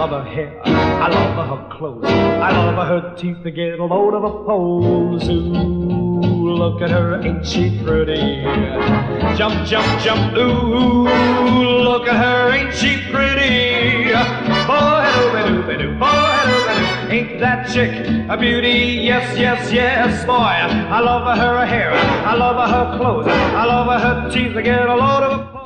love her hair, I love her clothes, I love her teeth to get a load of her pose. Ooh, look at her, ain't she pretty? Jump, jump, jump, ooh, look at her, ain't she pretty? Boy-doo-ba-doo-ba-doo, boy-doo-ba-doo, ain't that chick a beauty? Yes, yes, yes, boy, I love her hair, I love her clothes, I love her teeth to get a load of her pose.